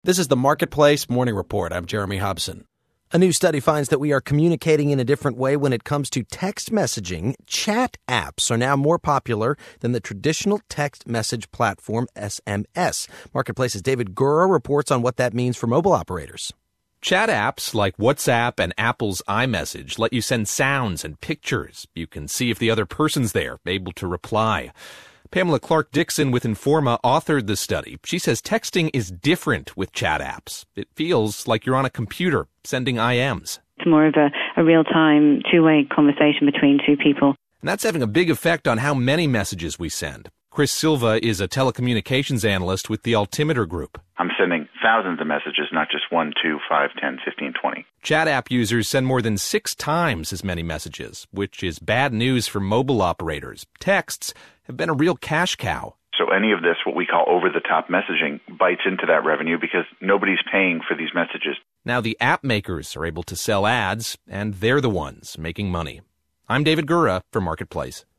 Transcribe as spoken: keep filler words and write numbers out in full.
This is the Marketplace Morning Report. I'm Jeremy Hobson. A new study finds that we are communicating in a different way when it comes to text messaging. Chat apps are now more popular than the traditional text message platform S M S. Marketplace's David Gura reports on what that means for mobile operators. Chat apps like WhatsApp and Apple's iMessage let you send sounds and pictures. You can see if the other person's there, able to reply. Pamela Clark-Dixon with Informa authored the study. She says texting is different with chat apps. It feels like you're on a computer sending I Ms. It's more of a, a real-time, two-way conversation between two people. And that's having a big effect on how many messages we send. Chris Silva is a telecommunications analyst with the Altimeter Group. I'm sending thousands of messages, not just one, two, five, ten, fifteen, twenty. Chat app users send more than six times as many messages, which is bad news for mobile operators. Texts have been a real cash cow. So any of this, what we call over-the-top messaging, bites into that revenue because nobody's paying for these messages. Now the app makers are able to sell ads, and they're the ones making money. I'm David Gura for Marketplace.